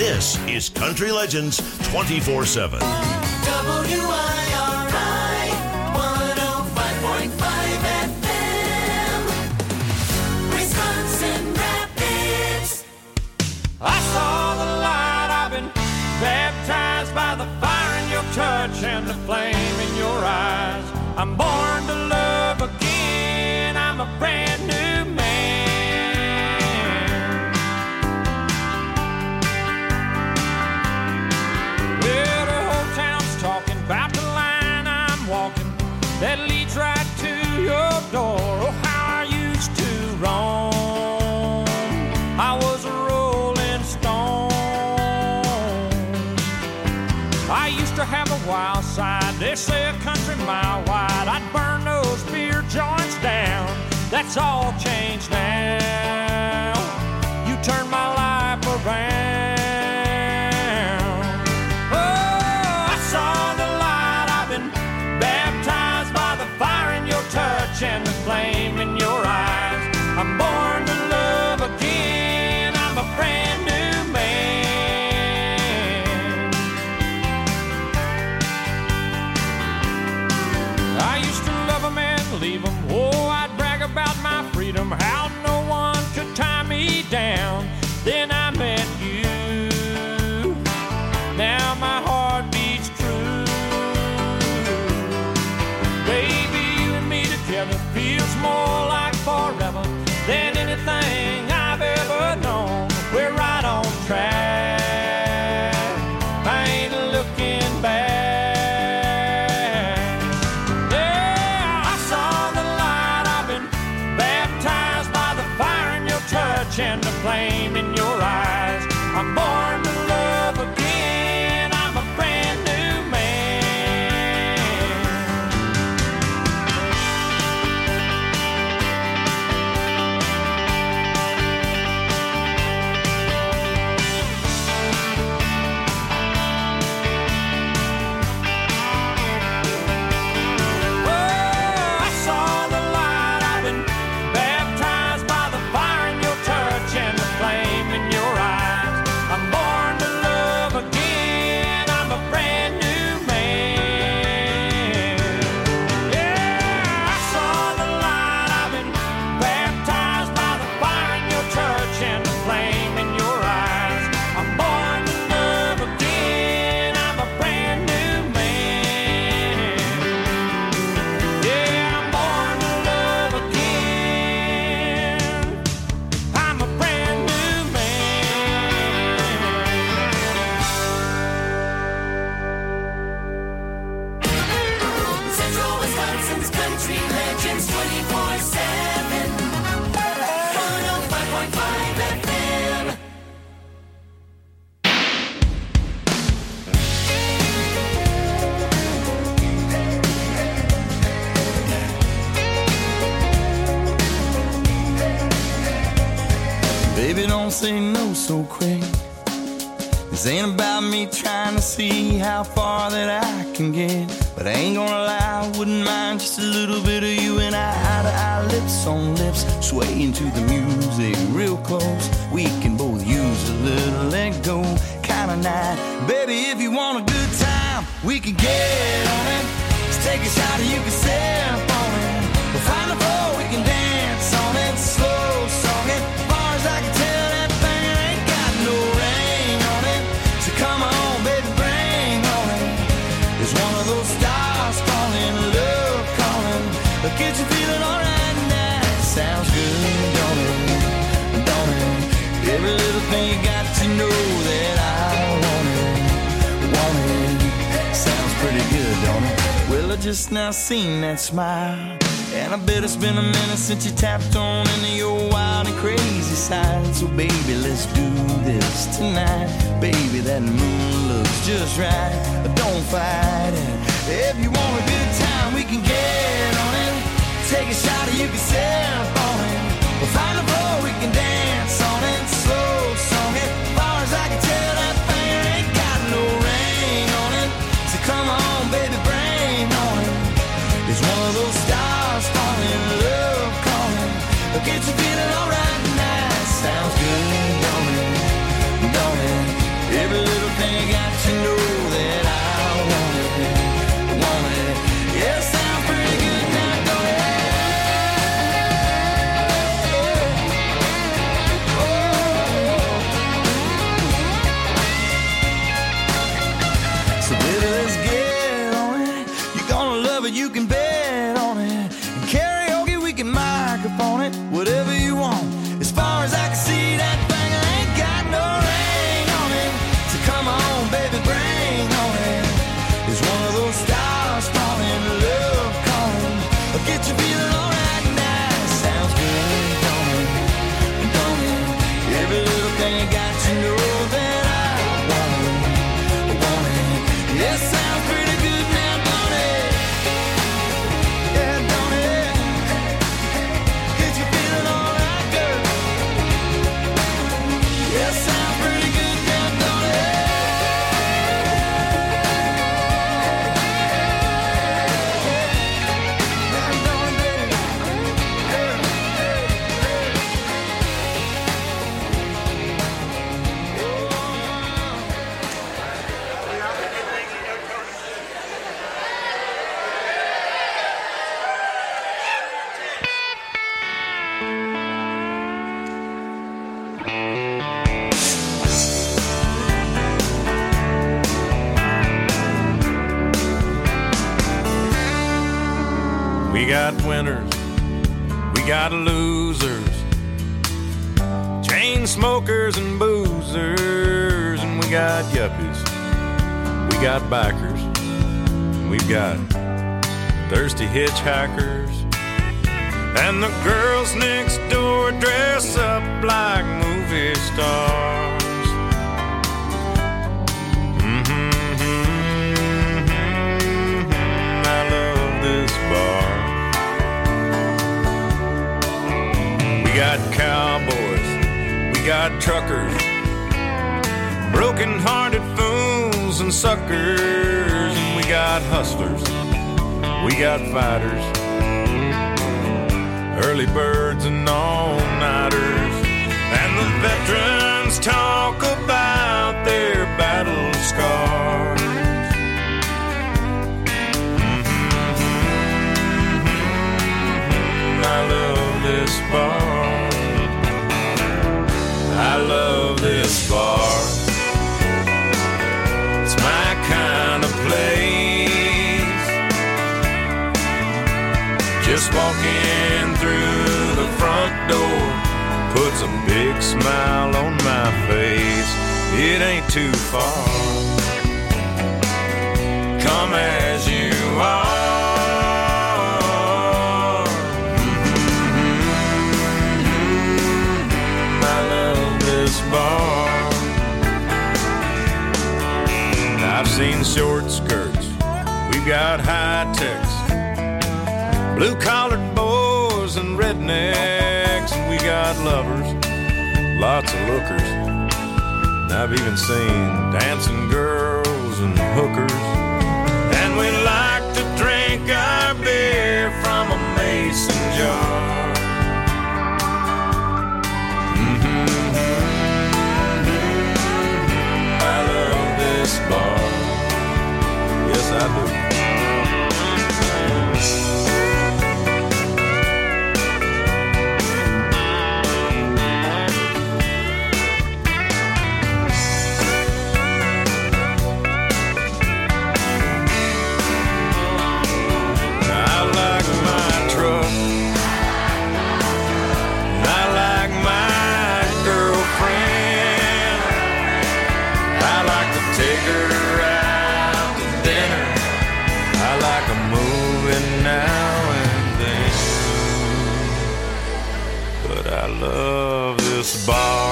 This is Country Legends 24/7. WIRI 105.5 FM, Wisconsin Rapids. I saw the light, I've been baptized by the fire in your touch and the flame in your eyes. I'm born to love again, I'm a brand new man. Well, the whole town's talking about the line I'm walking that leads right to your door. Oh, how I used to roam, I was a rolling stone. I used to have a wild side, they say a country mile wide. I'd burn those beer joints down, that's all changed now. You turned my life around. Oh, I saw the light, I've been baptized by the fire in your touch and the flame in your eyes. I'm born to love again, I'm a brand new man. I used to love 'em and leave 'em. Oh, I'd brag about my freedom, how no one could tie me down. Then I met you, now my heart beats true. Baby, you and me together feels more like forever than anything I've ever known. We're right on track, I ain't looking back. Yeah, I saw the light, I've been baptized by the fire in your touch and the flame in your eyes. I'm born to love again, I'm a brand new man. Oh, I saw the light, I've been baptized by the fire in your touch and the flame in your eyes. I'm born to love again, I'm a brand new man. Yeah, I saw the light, I've been baptized by the fire in your touch and the flame in your eyes. I'm born to love again, I'm a brand new man. Yeah, I'm born to love again, I'm a brand new man. Central Wisconsin's Country Legends 24/7, 105.5 FM. Baby, don't say no so quick. This ain't about me trying to see how far that I can get. But I ain't gonna lie, I wouldn't mind just a little bit of you and I, eye to eye, lips on lips, swaying to the music real close. We can both use a little let go kind of night. Baby, if you want a good time, we can get on it. Let's take a shot and you can sip on it. We'll find a floor, we can dance on it. Slow song it, as far as I can tell, that thing ain't got no ring on it. So come on, baby, bring on it. It's one of those stars calling, love calling. But get you feeling alright now. Sounds good, don't it? Don't it? Every little thing you got to know that I want it. Want it. Sounds pretty good, don't it? Well, I just now seen that smile. And I bet it's been a minute since you tapped on into your wild and crazy side. So baby, let's do this tonight. Baby, that moon looks just right. Don't fight it. If you want a good time, we can get on it. Take a shot and you can sip on it. We'll find a floor, we can dance on it. Slow song it, as far as I can tell, that thing ain't got no ring on it. So come on, baby, bring on it. It's one of those stars falling, love calling. Get you feeling alright now. Sounds good, don't it? Don't it? you got to know that I want it. Yeah, sounds pretty good now, don't it? Yeah, don't it? Get you feeling all right, girl? Yeah, sounds pretty good now, don't it? We got winners, we got losers, chain smokers and boozers, and we got yuppies, we got bikers, and we've got thirsty hitchhikers, and the girls next door dress up like movie stars. I love this bar. We got cowboys, we got truckers, broken-hearted fools and suckers, and we got hustlers, we got fighters, early birds and all-nighters, and the veterans talk about their battle scars. I love this bar. I love this bar. It's my kind of place. Just walking through the front door puts a big smile on my face. It ain't too far. Come as you are. Bar. I've seen short skirts, we've got high techs, blue-collared boys and rednecks, and we got lovers, lots of lookers, and I've even seen dancing girls and hookers, and we like to drink our beer from a mason jar. Bar. Yes, I do. I like my truck. I like my girlfriend. I like to take her out to dinner. I like a movie now and then. But I love this bar.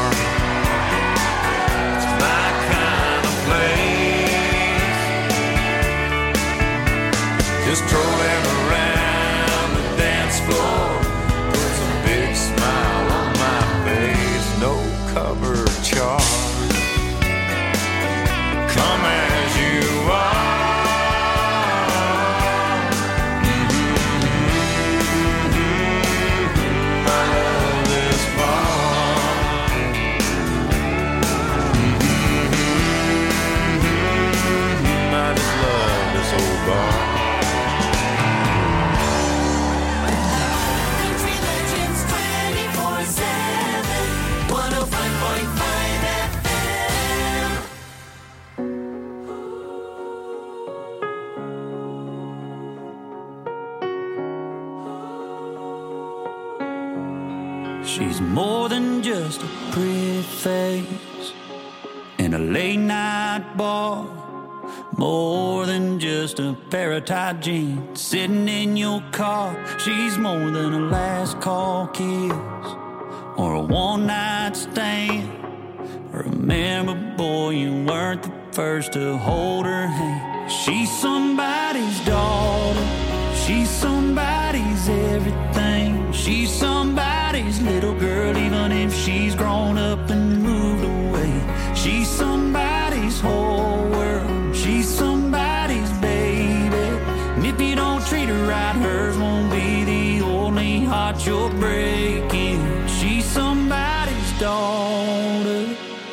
It's my kind of place. Just strolling around the dance floor puts a big smile on my face. No cover charge. Come as you are. I love this bar. I just love this old bar. Country Legends 24/7, 105.5 FM. She's more than just a pretty face in a late night bar, more than just a pair of tight jeans sitting in your car. She's more than a last call kiss or a one night stand. Remember, boy, you weren't the first to hold her hand. She's somebody's daughter. She's somebody's everything. She's somebody's little girl, even if she's grown up and moved away. She's somebody's whole world. She's somebody's baby. And if you don't treat her right, hers won't be the only heart you're breaking. She's somebody's daughter.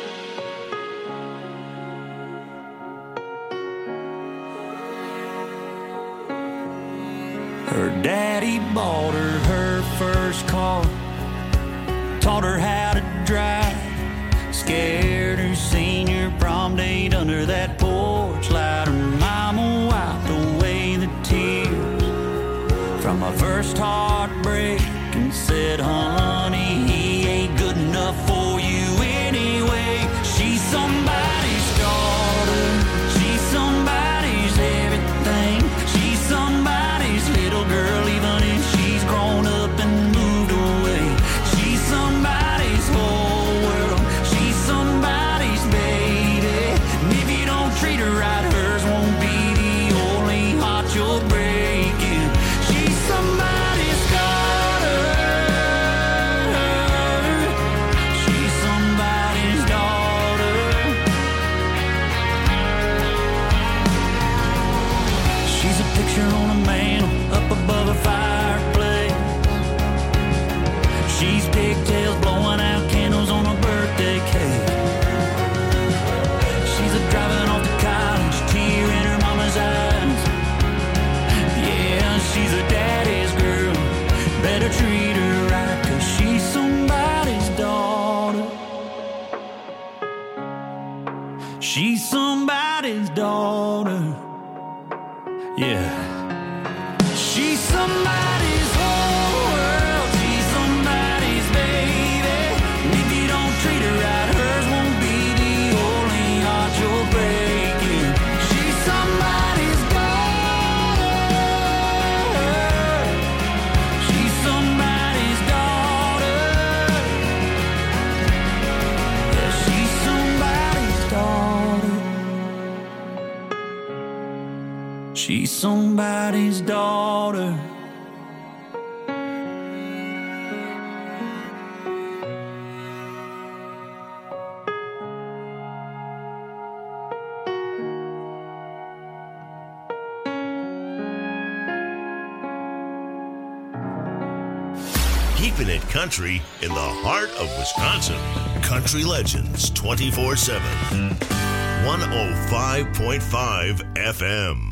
Her daddy bought her her first car, taught her how to drive, scared her senior prom date under that porch light. Her mama wiped away the tears from her first heartbreak and said, honey, he ain't good enough for you anyway. She's somebody's daughter. She's somebody's everything. She's somebody's little girl, even if she's grown up and moved away. She's somebody's whole world. She's somebody's baby. And if you don't treat her right, hers won't be the only heart you're breaking. She's somebody's daughter. She's somebody's daughter. She's a picture on a mantle up above a fireplace. She's pigtails blowing out candles on a birthday cake. She's a driving off to college, tear in her mama's eyes. Yeah, she's a daddy's girl. Better treat her right, 'cause she's somebody's daughter. She's somebody's daughter. Yeah. She's somebody's whole world. She's somebody's baby. And if you don't treat her right, hers won't be the only heart you're breaking. She's somebody's daughter. She's somebody's daughter. Yeah, she's somebody's daughter. She's somebody's daughter. Keeping it country in the heart of Wisconsin. Country Legends 24/7. 105.5 FM.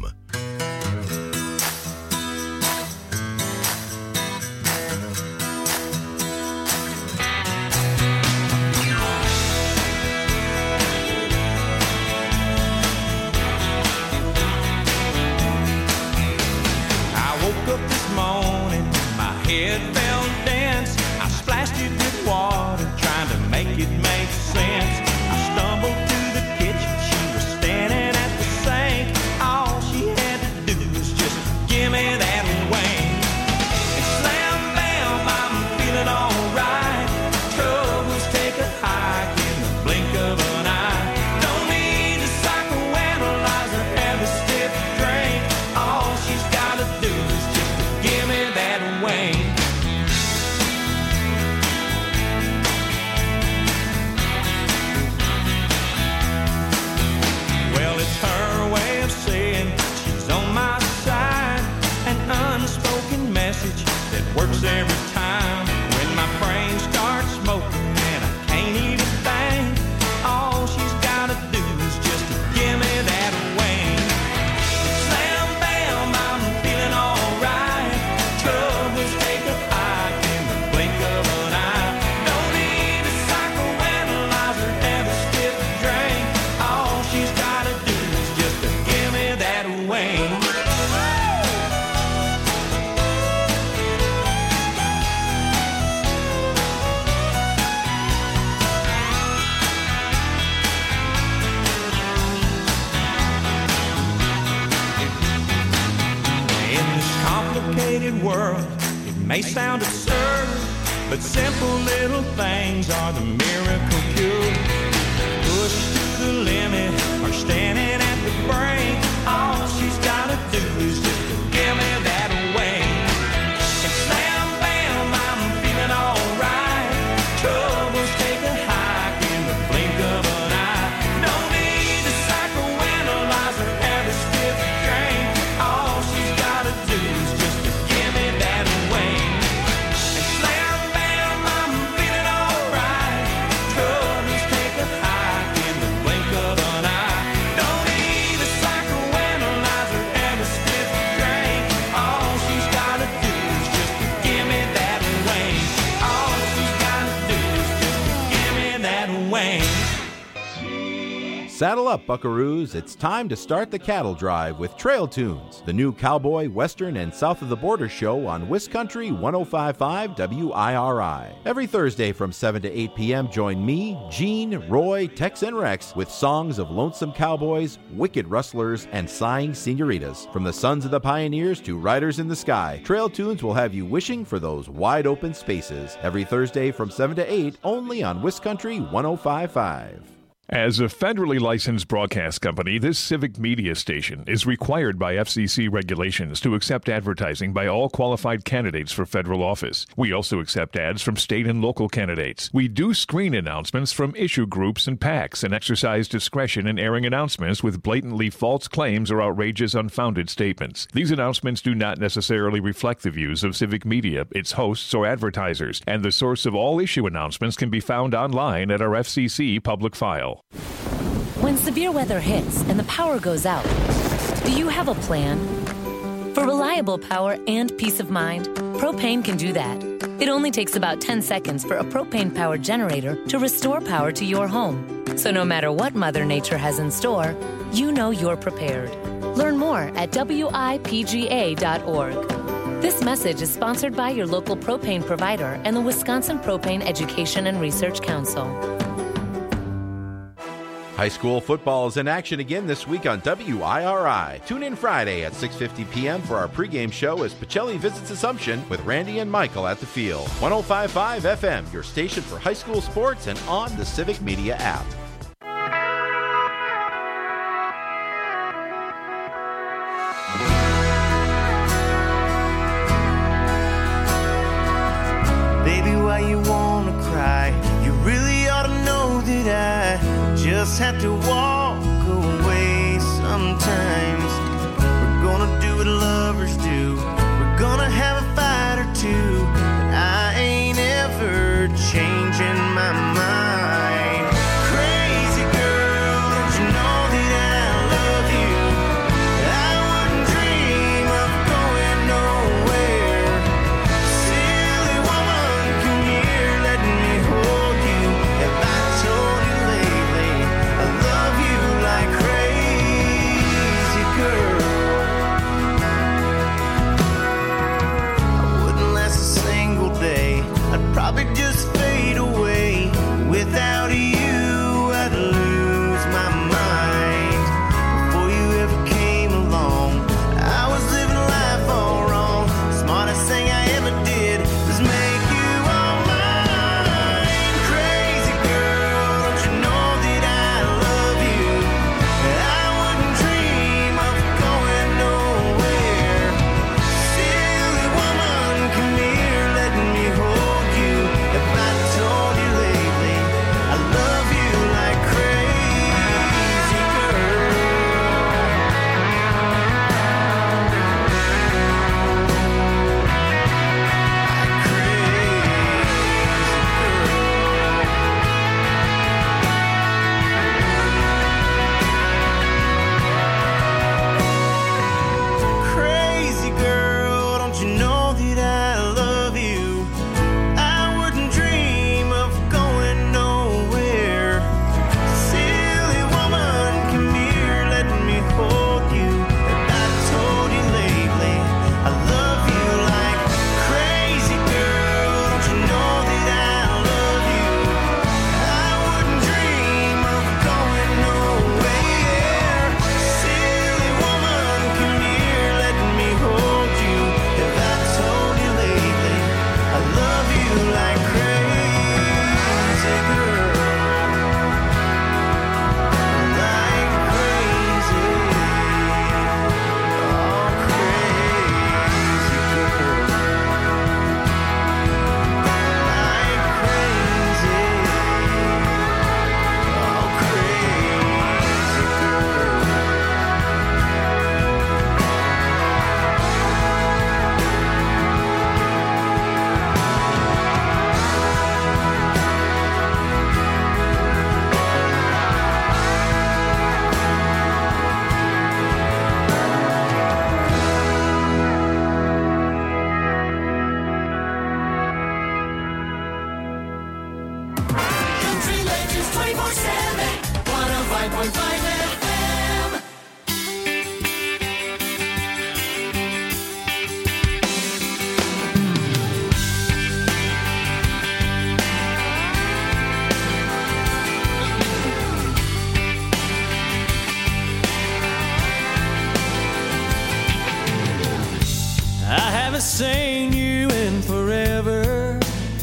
I woke up this morning, my head felt dense. I splashed it with water, trying to make it make sense. I stumbled to the kitchen, she was standing at the sink. All she had to do was just give me that wing. And slam bam, I'm feeling alright. Troubles take a hike in the blink of an eye. Don't need to psychoanalyze or have a stiff drink. All she's gotta do is just give me that wing. Well, it's her way of saying she's on my side. An unspoken message that works every time. When my brain starts smoking and I can't even think, all she's gotta do is just give me that wing. Slam bam, I'm feeling alright. Troubles take a hike in the blink of an eye. Don't need a psychoanalyze or have a stiff drink. All she's gotta do is just give me that wing. In this complicated world, it may sound absurd, but simple little things are the miracle cure. Saddle up, buckaroos. It's time to start the cattle drive with Trail Tunes, the new cowboy, western, and south of the border show on Wiscountry 105.5 WIRI. Every Thursday from 7 to 8 p.m., join me, Gene, Roy, Tex, and Rex with songs of lonesome cowboys, wicked rustlers, and sighing senoritas. From the sons of the pioneers to riders in the sky, Trail Tunes will have you wishing for those wide open spaces. Every Thursday from 7 to 8, only on Wiscountry 105.5. As a federally licensed broadcast company, this civic media station is required by FCC regulations to accept advertising by all qualified candidates for federal office. We also accept ads from state and local candidates. We do screen announcements from issue groups and PACs and exercise discretion in airing announcements with blatantly false claims or outrageous unfounded statements. These announcements do not necessarily reflect the views of civic media, its hosts, or advertisers, and the source of all issue announcements can be found online at our FCC public file. When severe weather hits and the power goes out, do you have a plan? For reliable power and peace of mind, Propane can do that. It only takes about 10 seconds for a propane-powered generator to restore power to your home. So no matter what Mother Nature has in store, you know you're prepared. Learn more at WIPGA.org. This message is sponsored by your local propane provider and the Wisconsin Propane Education and Research Council. High school football is in action again this week on WIRI. Tune in Friday at 6:50 p.m. for our pregame show as Pacelli visits Assumption with Randy and Michael at the field. 105.5 FM, your station for high school sports and on the Civic Media app. Baby, why you wanna cry? You really ought to know that I just have to walk away sometimes. We're gonna do what lovers do. We're gonna have a fight or two, but I ain't ever changing my mind. Crazy girl, don't you know that I love you? I wouldn't dream of going nowhere. Silly woman, come here, let me hold you. Have I told you lately I love you like crazy? 105.5 FM. I haven't seen you in forever.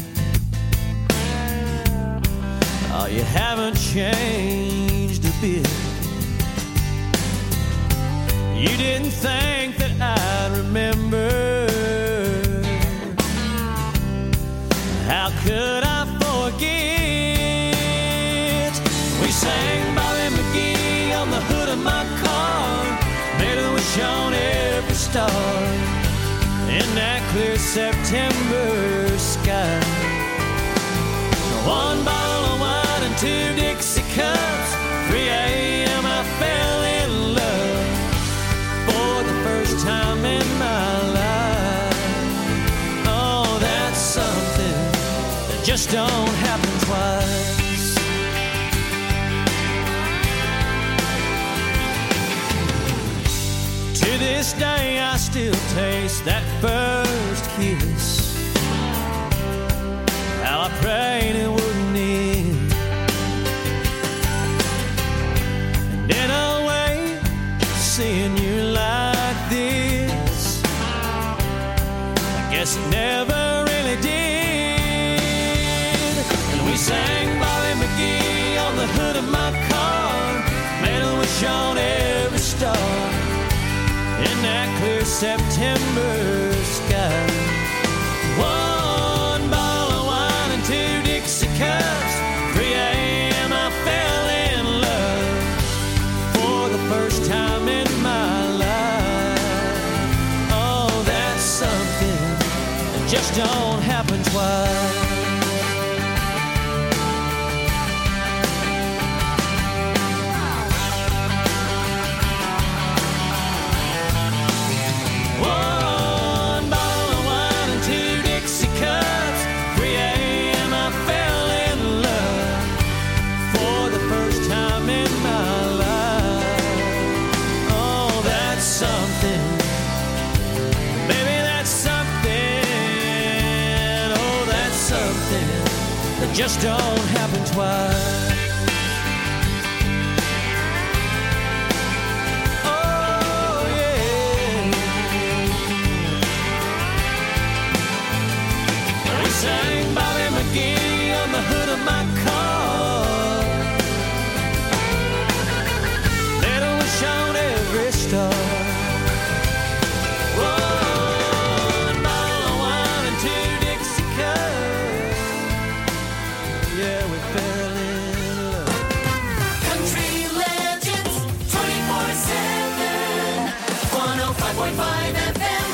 Oh, you haven't changed a bit. You didn't think that I'd remember. How could I forget? We sang Bobby McGee on the hood of my car, made a wish on every star in that clear September sky. One bottle of wine and 2 Dixie cups. 3 a.m. I fell in love for the first time in my life. Oh, that's something that just don't happen twice. To this day I still taste that first kiss. How I prayed it wouldn't end. And in a way, seeing you like this, I guess it never really did. And we sang Bobby McGee on the hood of my car, made a wish on every star in that clear September sky. One bottle of wine and 2 Dixie cups. 3 a.m. I fell in love for the first time in my life. Oh, that's something that just don't happen twice. Just don't happen twice. Oh, yeah. We sang Bobby McGee on the hood of my car. Made a wish on every star. One bottle of wine and 2 Dixie cups. Yeah, we fell in love. Country Legends 24/7. 105.5 FM.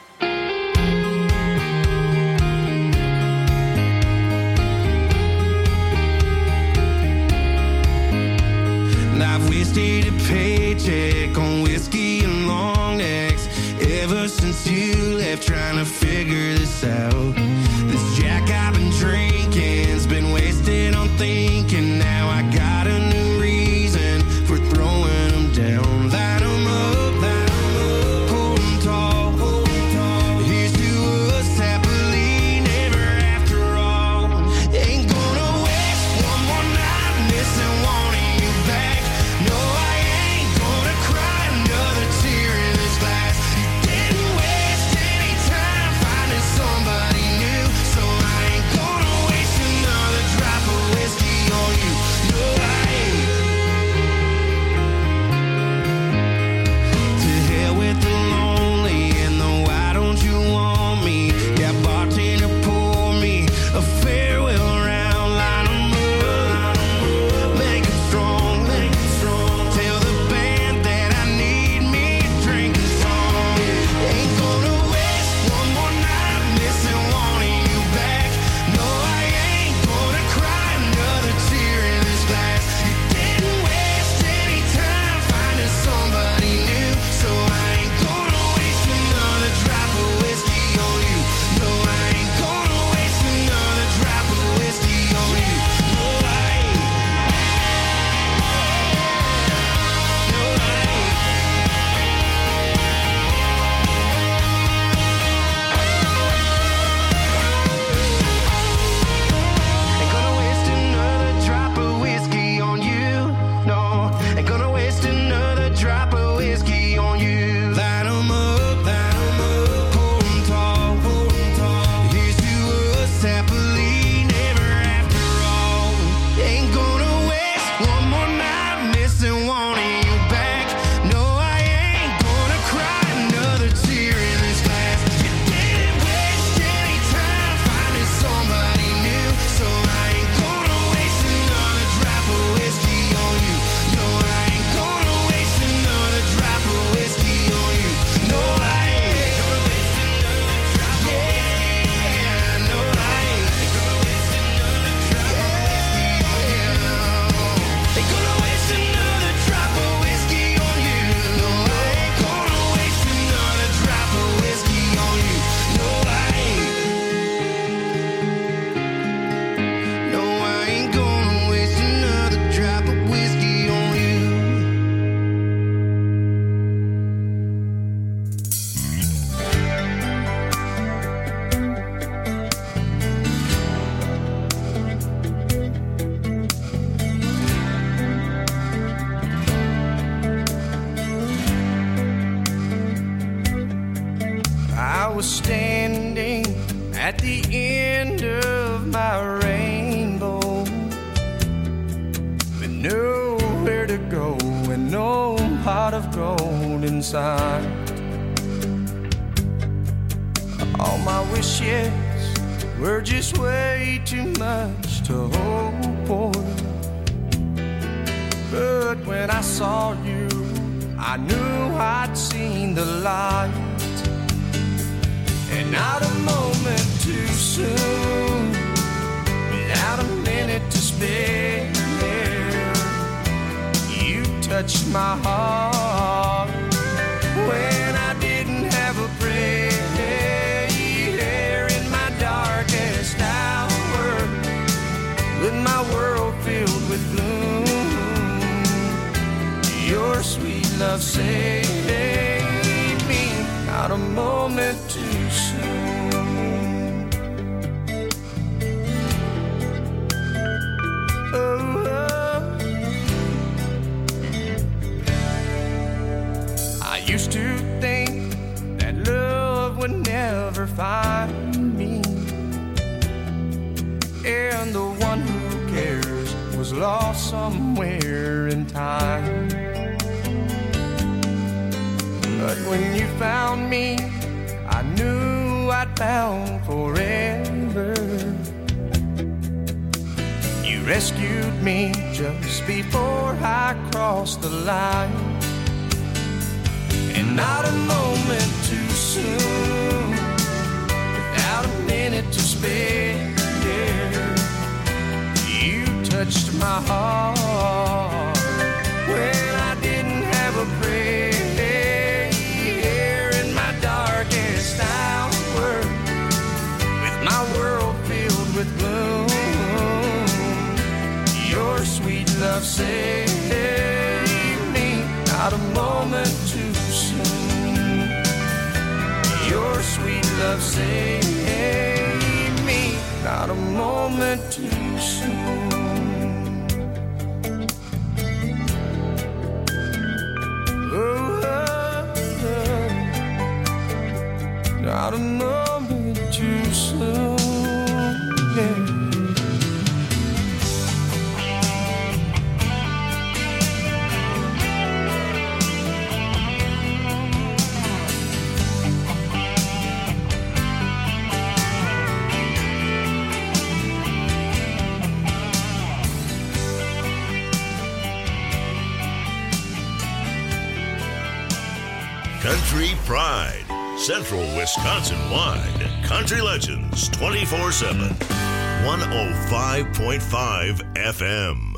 I've wasted a paycheck on whiskey and long necks ever since you left, trying to figure this out. This Jack I've been drinking's been wasted on thinking. Now I got a new reason for throwing them down. Line 'em up, hold 'em tall. Here's to us happily never after all. Ain't gonna waste one more night missing wanting you back. No, I ain't gonna cry another tear in this glass. Didn't waste any time finding somebody new, so I ain't gonna waste another drop of whiskey was standing at the end of my rainbow, with nowhere to go and no pot of gold inside. All my wishes were just way too much to hope for. But when I saw you, I knew I'd seen the light. And not a moment too soon, without a minute to spare, you touched my heart when I didn't have a prayer. In my darkest hour, with my world filled with gloom, your sweet love saved me. Not a moment too soon. Oh, I used to think that love would never find me, and the one who cares was lost somewhere in time. But when you found me, I knew I'd found forever. You rescued me just before I crossed the line. And not a moment too soon, without a minute to spare, you touched my heart when I didn't have a prayer. In my darkest hour, with my world filled with gloom, your sweet love saved me. Not a moment too soon, your sweet love saved me. Not a moment too soon. Oh, not a moment too soon. Yeah. Country Pride, Central Wisconsin-wide. Country Legends 24/7. 105.5 FM.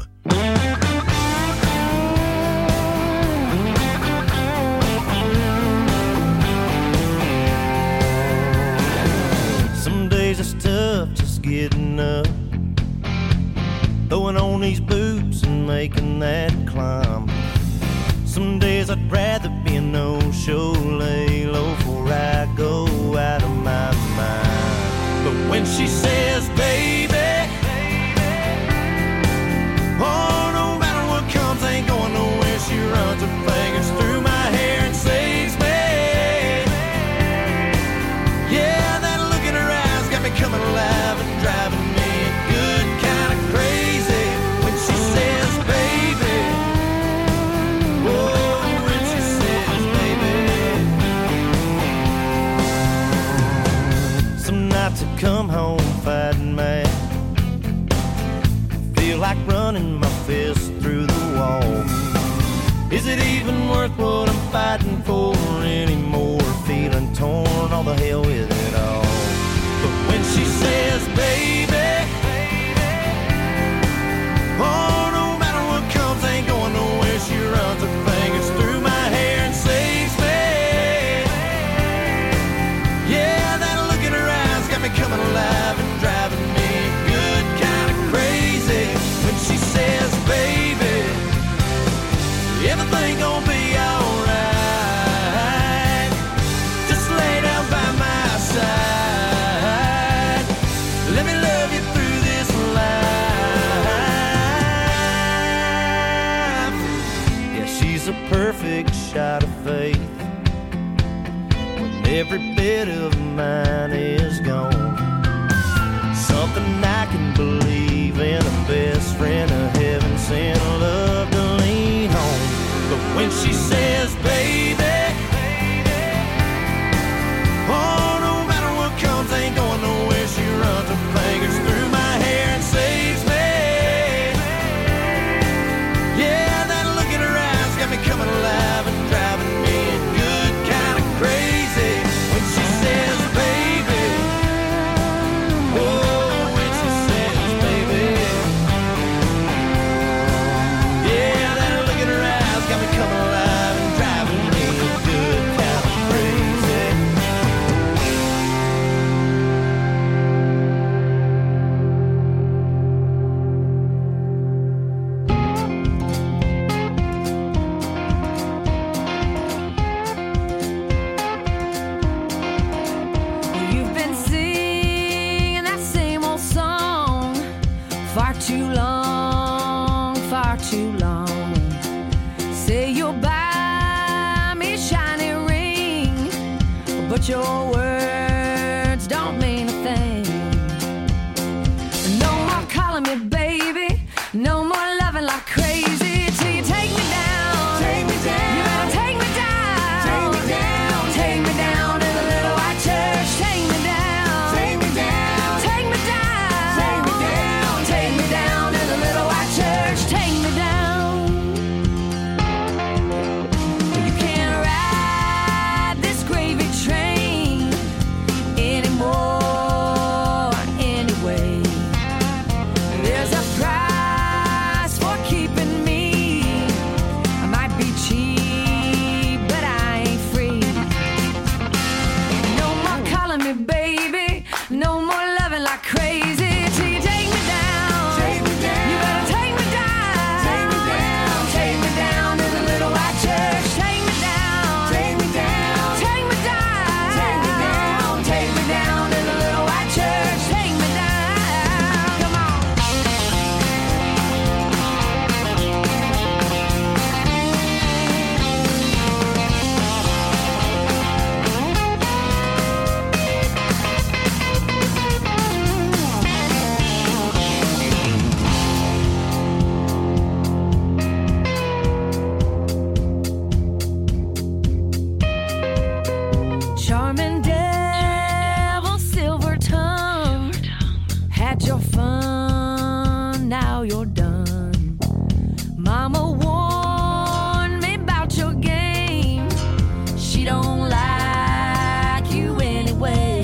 Some days it's tough just getting up, throwing on these boots and making that climb. Some days I'd rather be a no-show, lay low before I go out of my mind. But when she says, baby, oh, no matter what comes, ain't going nowhere. She runs her fingers through my hair and saves me. Yeah, that look in her eyes got me coming alive and driving me good kind of crazy. When she says, baby, oh, when she says, baby. Some nights I come home fighting mad, feel like running my fist through the wall. Is it even worth what I'm fighting for anymore? Feeling torn, all the hell with it all. But when she says, baby, oh, no matter what comes, ain't going nowhere. She runs her fingers through my hair and saves me. Yeah, that look in her eyes got me coming alive and driving me good kind of crazy. When she says, baby, everything gonna be alright. Just lay down by my side. Let me love you through this life. Yeah, she's a perfect shot of faith. When every bit of mine is gone. Something I can believe in, a best friend of heaven sent, love to lean on. But when she says, baby, oh, no matter what comes, ain't going nowhere. She runs her fingers through my hair and saves me. Yeah, that look in her eyes got me coming alive and driving me good, kind of crazy. When she says, baby, oh, when she says, baby, yeah, that look in her eyes got me coming alive and driving me good, kind of crazy. You've been singing that same old song far too long, far too long. Say you'll buy me a shiny ring, but your words don't mean a thing. No more calling me baby, no more loving like crazy till you take me down. Take me down. You better take me down. Take me down. Take me down to the little white church. Take me down. Take me down. Take me down. Take me down. Take me down to the little white church. Take me down. You can't ride this gravy train anymore anyway. There's a price for keeping me. I might be cheap, but I ain't free. No more calling me baby, no more loving like crazy till you take me down. Take me down. You better take me down. Take me down. Take me down to the little white church. Take me down. Take me down. Take me down. Take me down. Take me down to the little white church. Take me down. Come on. Charming devil, silver tongue, had your fun, now you're done. Mama warned me about your game. She don't like you anyway.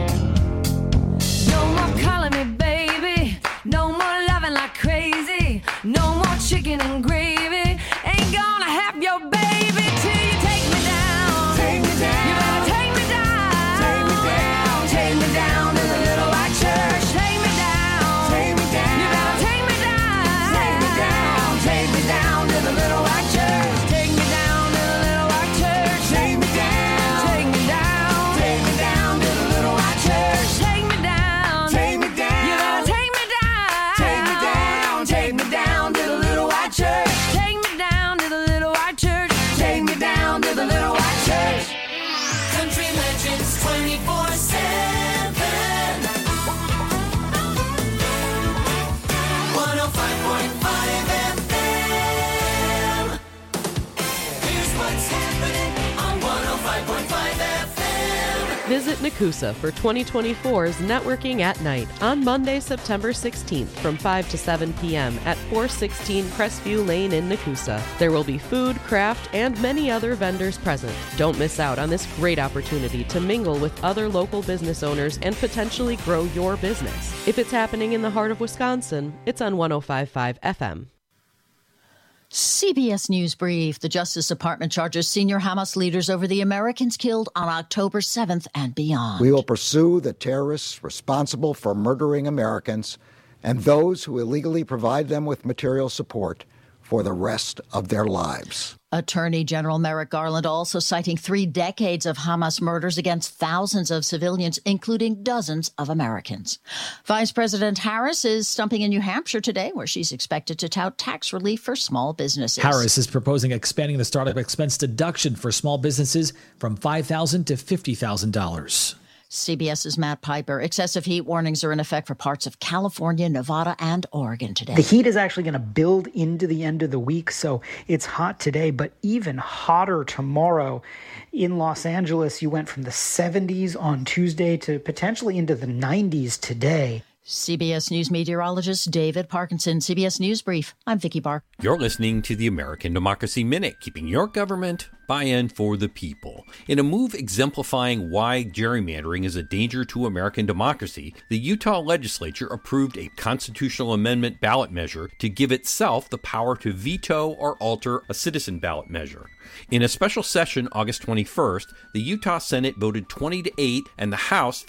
No more calling me baby, no more loving like crazy, no more chicken and gravy. Ain't gonna have your baby till you take me down. Take me down. You better take me down. Take me down. Take me down to the little white church. Take me down. Take me down. You better take me down. Take me down. Take me down to the little white church. Take me down to the little white church. Take me down. Take me down. Take me down to the little white church. Take me down. Take me down. You better take me down. Take me down. Take me down to the little white church. Take me down to the little white church. Take me down to the little white church. Country Legends 24/7. 105.5 FM. Here's what's happening on 105.5 FM. Visit Nakusa for 2024's Networking at Night on Monday, September 16th from 5 to 7 p.m. at 416 Crestview Lane in Nakusa. There will be food, craft, and many other vendors present. Don't miss out on this great opportunity to mingle with other local business owners and potentially grow your business. If it's happening in the heart of Wisconsin, it's on 105.5 FM. CBS News Brief. The Justice Department charges senior Hamas leaders over the Americans killed on October 7th and beyond. We will pursue the terrorists responsible for murdering Americans and those who illegally provide them with material support for the rest of their lives. Attorney General Merrick Garland also citing 3 decades of Hamas murders against thousands of civilians, including dozens of Americans. Vice President Harris is stumping in New Hampshire today, where she's expected to tout tax relief for small businesses. Harris is proposing expanding the startup expense deduction for small businesses from $5,000 to $50,000. CBS's Matt Piper. Excessive heat warnings are in effect for parts of California, Nevada, and Oregon today. The heat is actually going to build into the end of the week, so it's hot today, but even hotter tomorrow. In Los Angeles, you went from the 70s on Tuesday to potentially into the 90s today. CBS News meteorologist David Parkinson. CBS News Brief. I'm Vicki Bark. You're listening to the American Democracy Minute, keeping your government by and for the people. In a move exemplifying why gerrymandering is a danger to American democracy, the Utah legislature approved a constitutional amendment ballot measure to give itself the power to veto or alter a citizen ballot measure. In a special session August 21st, the Utah Senate voted 20-8 and the House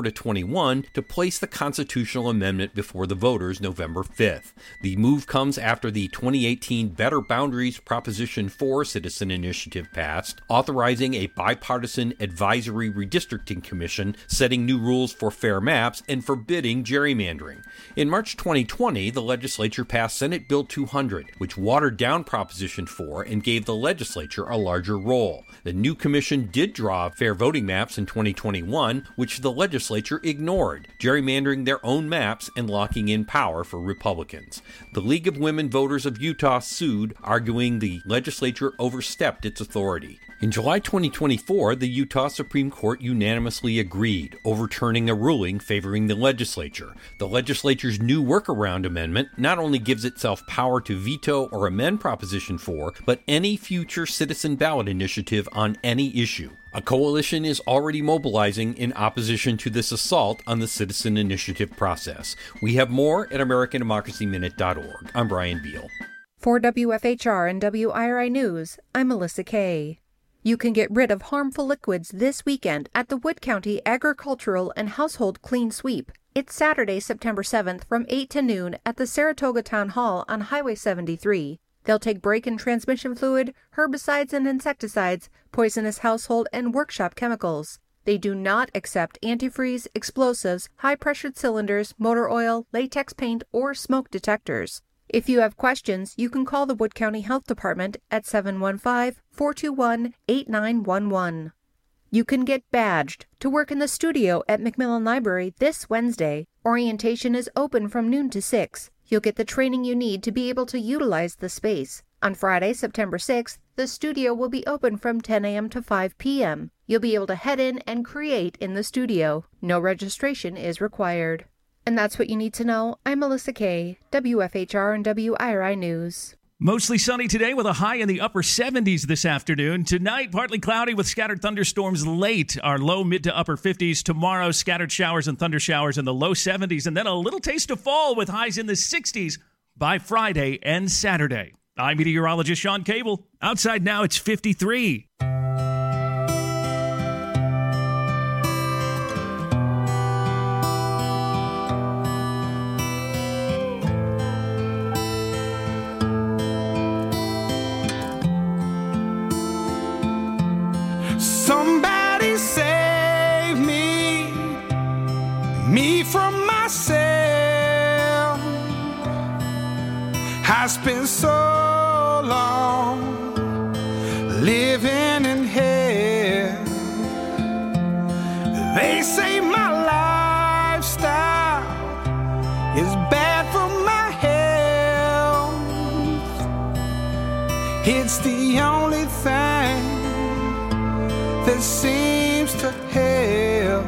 54-21 to place the constitutional amendment before the voters November 5th. The move comes after the 2018 Better Boundaries Proposition 4 citizen initiative passed, authorizing a bipartisan advisory redistricting commission setting new rules for fair maps and forbidding gerrymandering. In March 2020, the legislature passed Senate Bill 200, which watered down Proposition 4 and gave the legislature a larger role. The new commission did draw fair voting maps in 2021, which the legislature ignored, gerrymandering their own maps and locking in power for Republicans. The League of Women Voters of Utah sued, arguing the legislature overstepped its authority. In July 2024, the Utah Supreme Court unanimously agreed, overturning a ruling favoring the legislature. The legislature's new workaround amendment not only gives itself power to veto or amend Proposition 4, but any future citizen ballot initiative on any issue. A coalition is already mobilizing in opposition to this assault on the citizen initiative process. We have more at AmericanDemocracyMinute.org. I'm Brian Beal. For WFHR and WIRI News, I'm Melissa Kay. You can get rid of harmful liquids this weekend at the Wood County Agricultural and Household Clean Sweep. It's Saturday, September 7th from 8 to noon at the Saratoga Town Hall on Highway 73. They'll take brake and transmission fluid, herbicides and insecticides, poisonous household and workshop chemicals. They do not accept antifreeze, explosives, high-pressured cylinders, motor oil, latex paint, or smoke detectors. If you have questions, you can call the Wood County Health Department at 715-421-8911. You can get badged to work in the studio at Macmillan Library this Wednesday. Orientation is open from noon to 6. You'll get the training you need to be able to utilize the space. On Friday, September 6th, the studio will be open from 10 a.m. to 5 p.m. You'll be able to head in and create in the studio. No registration is required. And that's what you need to know. I'm Melissa Kay, WFHR and WIRI News. Mostly sunny today with a high in the upper 70s this afternoon. Tonight, partly cloudy with scattered thunderstorms late. Our low mid to upper 50s. Tomorrow, scattered showers and thunder showers in the low 70s. And then a little taste of fall with highs in the 60s by Friday and Saturday. I'm meteorologist Sean Cable. Outside now, it's 53. Somebody save me from myself. I spent so long living in hell. They say my lifestyle is bad for my health. It's the only thing that seems to help.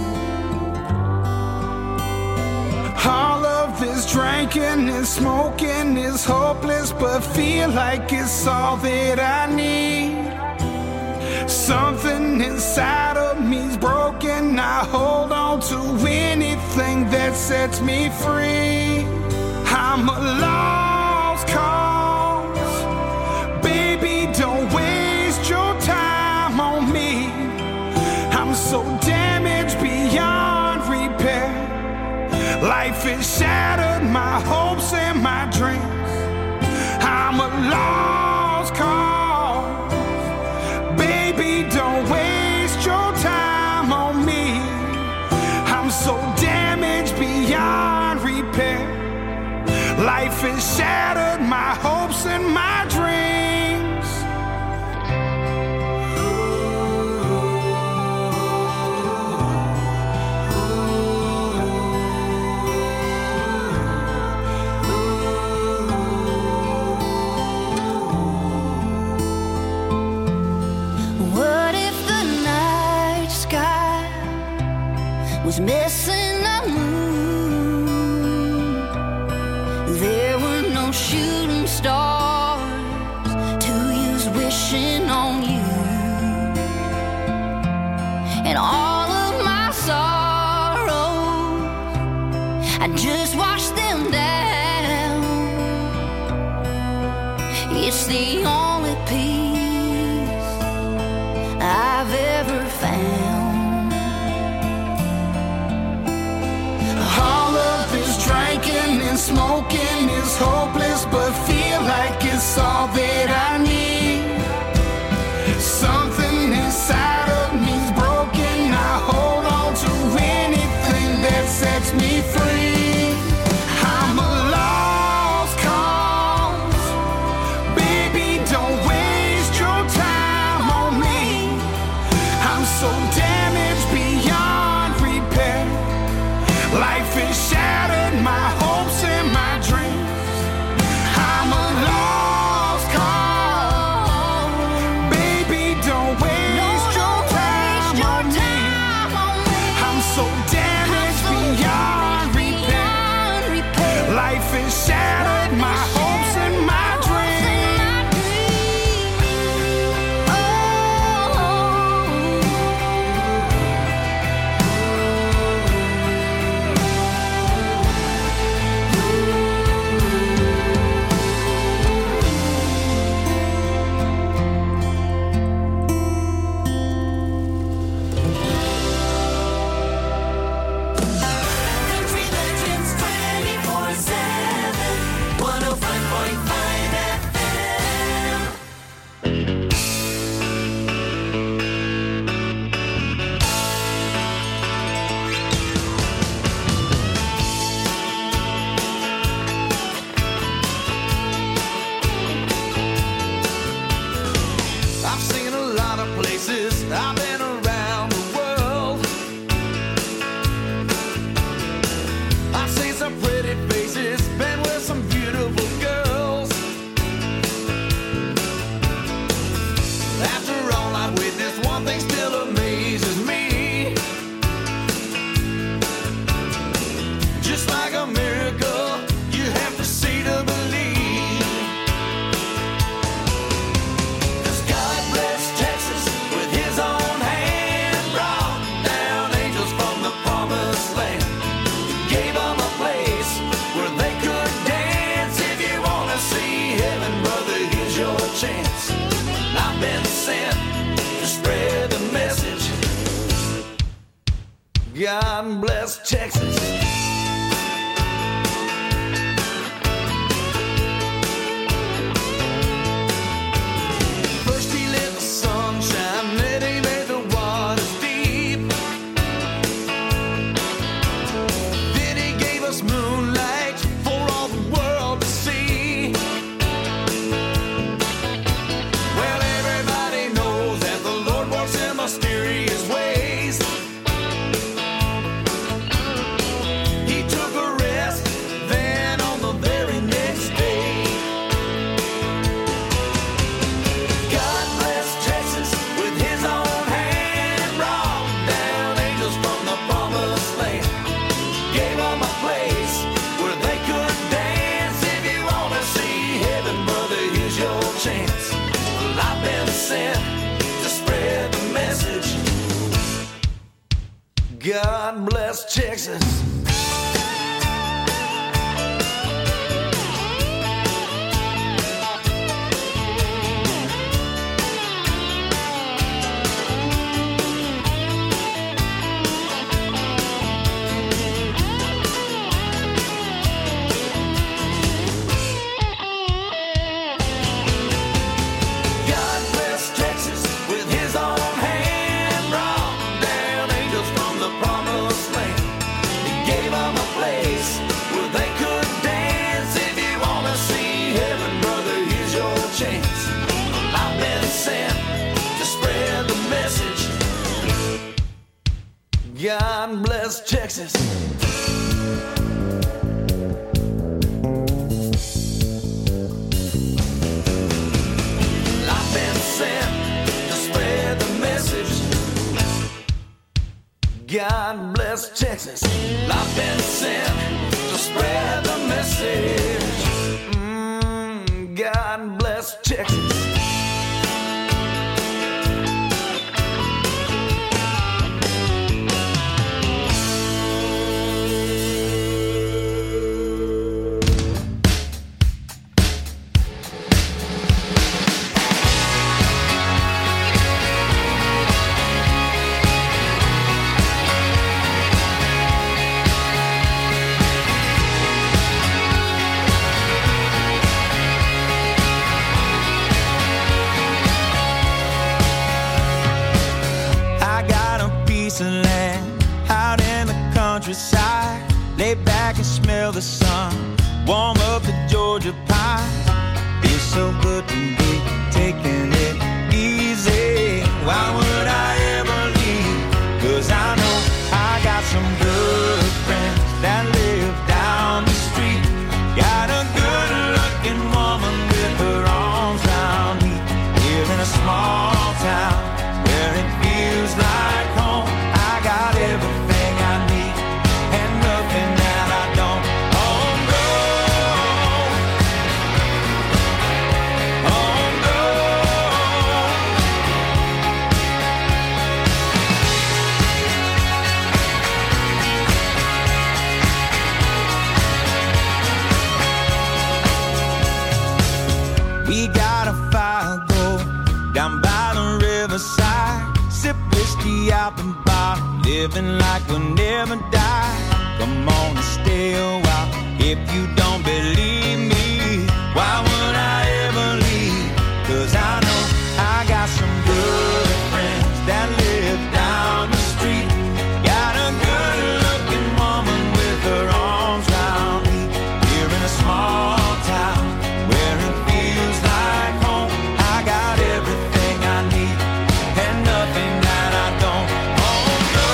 All of this drinking and smoking is hopeless, but feel like it's all that I need. Something inside of me's broken. I hold on to anything that sets me free. I'm a lost cause. Baby, don't waste your time on me. I'm so damaged beyond repair. Life has shattered my hopes and my dreams. I'm I'm a lost cause. Baby, don't waste your time on me. I'm so damaged beyond repair. Life has shattered my hopes and my dreams. What if the night sky was missing a moon? There were no shooting stars to use wishing on you. And all of my sorrows, I just washed them down. It's the only peace I've ever found. All of this drinking and smoking is hopeless, but feel like it's all that I need. Something inside of me's broken. I hold on to anything that sets me free. I'm a lost cause. Baby, don't waste your time on me. I'm so damaged beyond repair. Life has shattered my hopes and my dreams. I'm a lost cause. Baby, don't waste your time on me. I'm so damaged beyond repair. Life has shattered my hopes and my Country Legends 24/7, 105.5 FM. I've seen a lot of places, I've been around the world. I've seen some pretty faces, been with some beautiful girls. After all I've witnessed, one thing still amazes me. Just like a miracle, you have to see to believe. 'Cause God bless Texas with his own hand, brought down angels from the promised land, gave them a place where they could dance. If you want to see heaven, brother, here's your chance. I've been sent to spread the message. God bless Texas. First he let the sun shine, then he made the waters deep. Then he gave us moonlight for all the world to see. Well, everybody knows that the Lord works in mysterious ways. He took a rest, then on the very next day. God bless Texas with his own hand, brought down angels from the promised land, gave them a place where they could dance. If you want to see heaven, brother, here's your chance. Well, I've been sent to spread the message. God bless Texas. bless Texas. I've been sent to spread the message. God bless Texas. I've been sent to spread the message. God bless Texas. Lay back and smell the sun, warm up the Georgia pie. Feels so good to be taking it easy. Why would I ever leave? 'Cause I know I got some good friends that live down the street. Got a good looking woman with her arms around me. Here in a small town where it feels like home. I got everything I need and nothing that I don't. Oh no, oh no. We got a fire go down by the riverside. Sip whiskey out the bottle, living like we'll never die. Come on and stay a while if you don't believe me. Why would I ever leave? 'Cause I know I got some good friends that live down the street. Got a good looking woman with her arms around me. Here in a small town where it feels like home. I got everything I need and nothing that I don't. Oh no,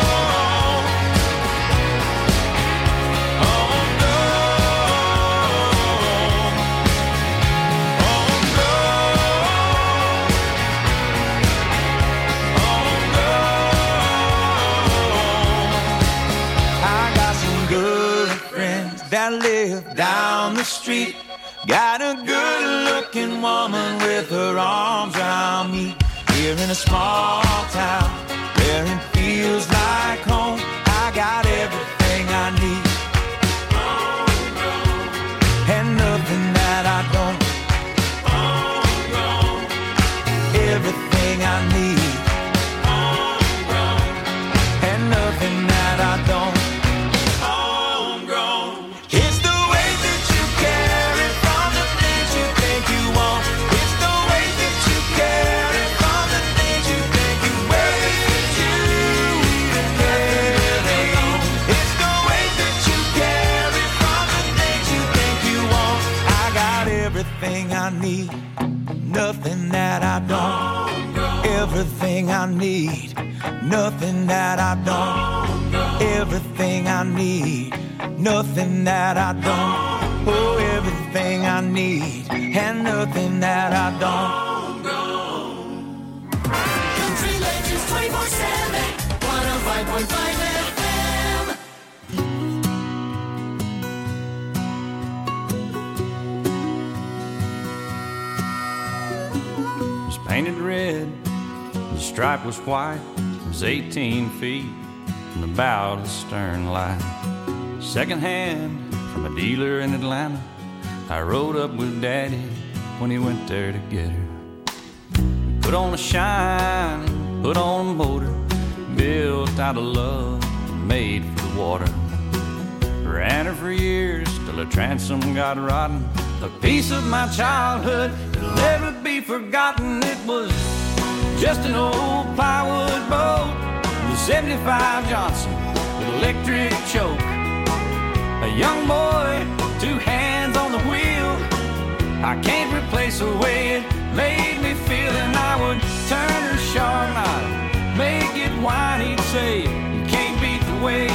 oh no, oh no, oh no. I got some good friends that live down the street. Got a good looking woman with her arms around me. Here in a small town where it feels like home. I got everything I need and nothing that I don't. Everything I need and nothing that I don't. It's the way that you carry from the things you think you want. It's the way that you carry from the things you think you wear. It's you even carry on. It's the way that you carry from the things you think you want. I got everything I need, nothing that I don't. Everything I need, nothing that I don't. Everything I need, nothing that I don't. Oh, everything I need and nothing that I don't. Country Legends 24/7, 105.5 FM. It was painted red, the stripe was white. It was 18 feet from the bow to the stern light. Second hand from a dealer in Atlanta. I rode up with Daddy when he went there to get her. Put on a shine, put on a motor, built out of love, made for the water. Ran her for years till the transom got rotten. A piece of my childhood that'll never be forgotten. It was just an old plywood boat with a 75 Johnson with electric choke. A young boy, 2 hands on the wheel. I can't replace the way it made me feel. And I would turn her sharp and I'd make it whine. He'd say, you can't beat the way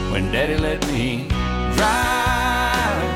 when Daddy let me drive.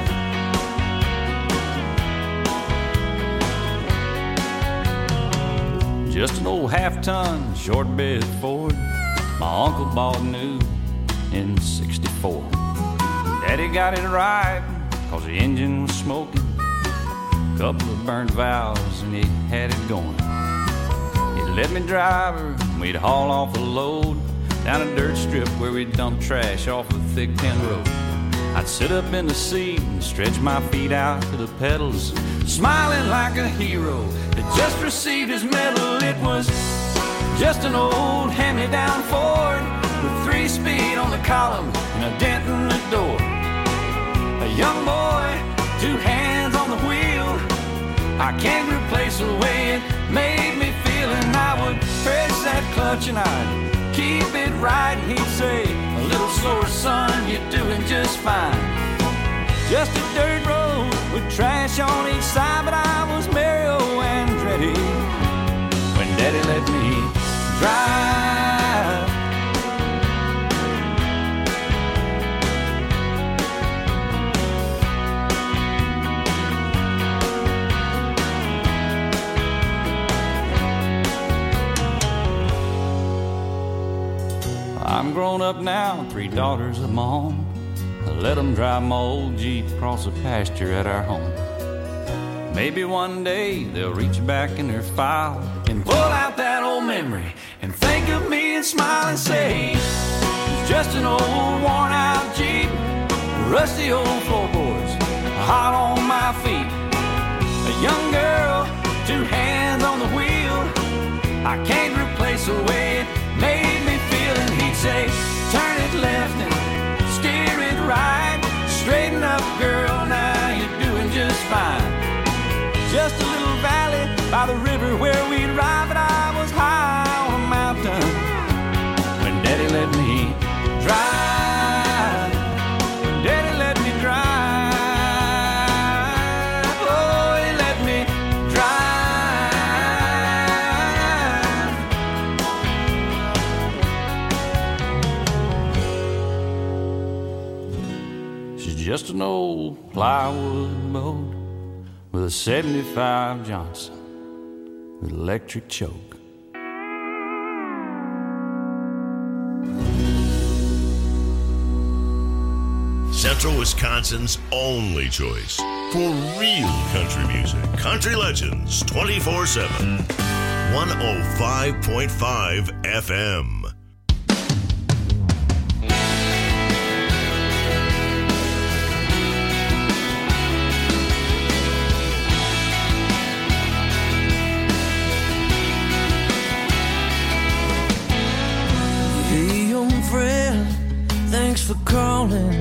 Just an old half-ton short bed Ford my uncle bought new in '64. Daddy got it right, cause the engine was smoking, couple of burnt valves, and he had it going. He'd let me drive her, and we'd haul off a load down a dirt strip where we'd dump trash off a thick tin road. I'd sit up in the seat and stretch my feet out to the pedals, smiling like a hero that just received his medal. It was just an old hand-me-down Ford with 3-speed on the column and a dent in the door. A young boy, 2 hands on the wheel. I can't replace the way it made me feel. And I would press that clutch and I'd keep it right. And he'd say, a little slower, son, you're doing just fine. Just a dirt road with trash on each side, but I was Mario Andretti when Daddy let me drive. I'm grown up now, 3 daughters of my own. I let them drive my old Jeep across the pasture at our home. Maybe one day they'll reach back in their file and pull out that old memory and think of me and smile and say, it's just an old worn out Jeep, rusty old floorboards, hot on my feet. A young girl, 2 hands on the wheel. I can't replace the way it made me feel. And he'd say, turn it left and steer it right. Straighten up, girl, now you're doing just fine. Just a little valley by the river where we'd ride, but I was high on a mountain when Daddy let me drive. Daddy let me drive. Oh, he let me drive. She's just an old plywood boat with a 75 Johnson with electric choke. Central Wisconsin's only choice for real country music. Country Legends 24/7. 105.5 FM. Thanks for calling.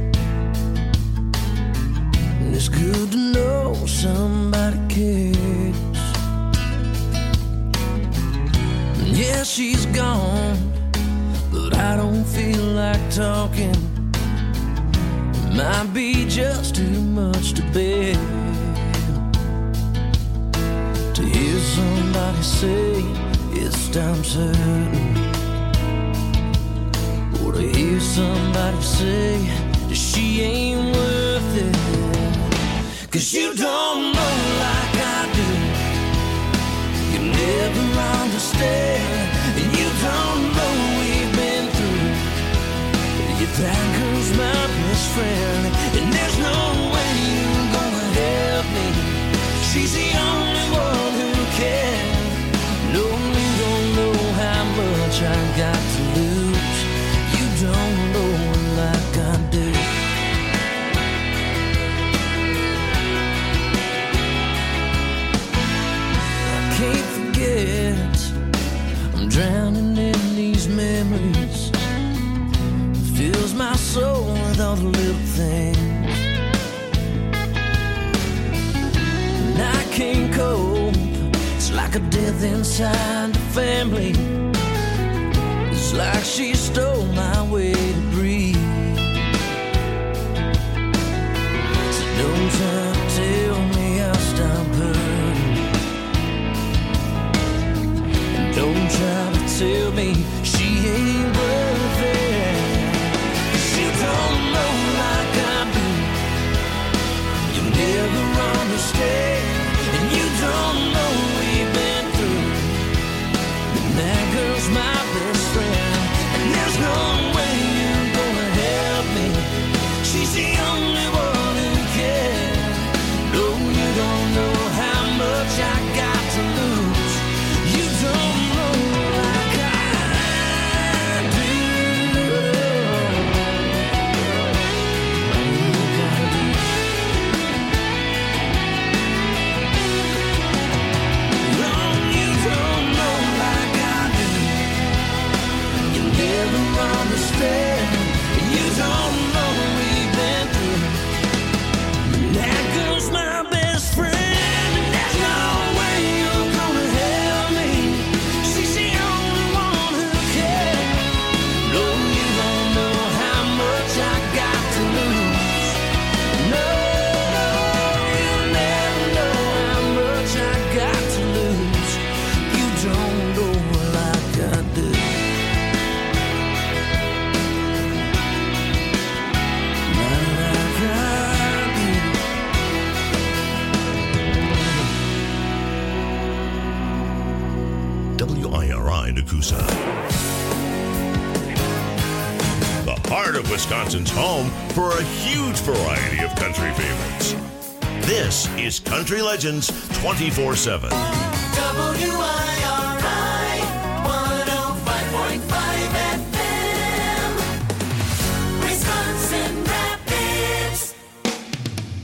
It's good to know somebody cares. Yeah, she's gone, but I don't feel like talking. It might be just too much to bear to hear somebody say it's time certain. Or to hear somebody say that she ain't worth it. 'Cause you don't know like I do. You never understand. And you don't know we've been through. You that girl's my best friend. And there's no way you're gonna help me. She's the only one who can. No, you don't know how much I've got to lose. Don't know like I do. I can't forget. I'm drowning in these memories. It fills my soul with all the little things. And I can't cope. It's like a death inside the family. It's like she stole my way to breathe. So don't try to tell me I'll stop hurting. And don't try to tell me she ain't worth it. 'Cause you Nakusa. The heart of Wisconsin's home for a huge variety of country favorites. This is Country Legends 24/7. WIR.